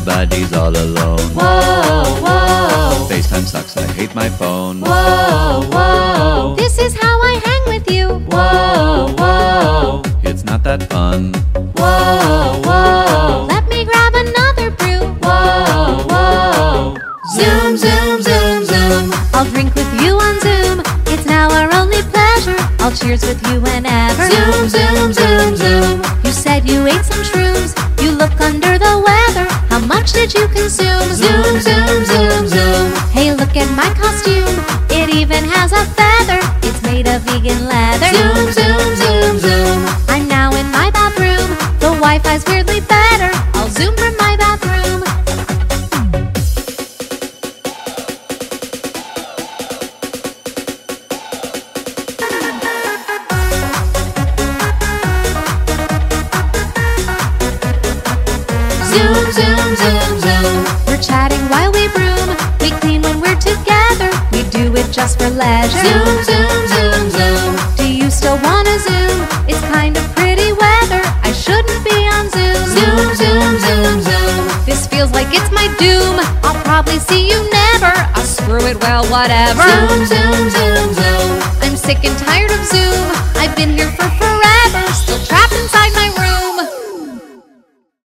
everybody's all alone. Whoa, whoa, FaceTime sucks, I hate my phone. whoa, whoa. This is how I hang with you. Whoa, whoa, It's not that fun. whoa, whoa. Let me grab another brew. Whoa, whoa. Zoom, zoom, zoom, zoom. I'll drink with you on Zoom. It's now our only pleasure. I'll cheers with you whenever. Zoom, zoom, zoom, zoom. You said you ate some shrooms. You look under the weather. How much did you consume? Zoom, zoom, zoom, zoom. Hey, look at my costume. It even has a feather. It's made of vegan leather. Zoom, zoom, zoom, zoom. I'm now in my bathroom. The Wi-Fi's weirdly better. I'll zoom from my bathroom. Zoom, zoom, zoom, zoom. We're chatting while we broom. We clean when we're together. We do it just for leisure. Zoom, zoom, zoom, zoom. Do you still wanna Zoom? It's kind of pretty weather. I shouldn't be on Zoom. Zoom, zoom, zoom, zoom. This feels like it's my doom. I'll probably see you never. I'll screw it, well, whatever. Zoom, zoom, zoom, zoom. I'm sick and tired of Zoom. I've been here for forever.